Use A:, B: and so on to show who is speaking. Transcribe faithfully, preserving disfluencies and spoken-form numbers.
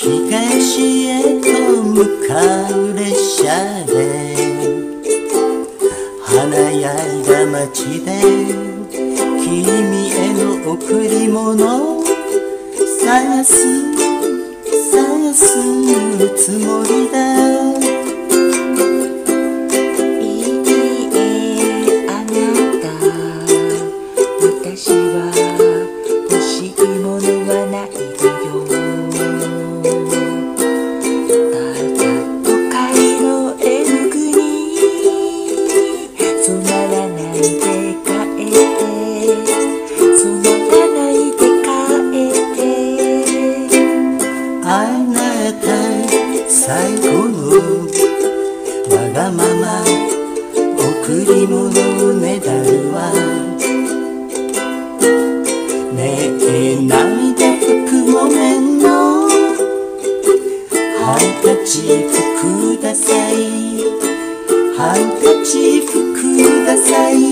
A: 東へと向かう列車で華やいだ街で君への贈り物探す探すつもりだ。
B: 私は欲しいものはないよ。ただ都会の絵の具に染まらないで帰って染まらないで帰って。
A: あなた最後のわがまま贈り物のメダルはねえ涙拭く木綿のハンカチーフください。ハンカチーフください。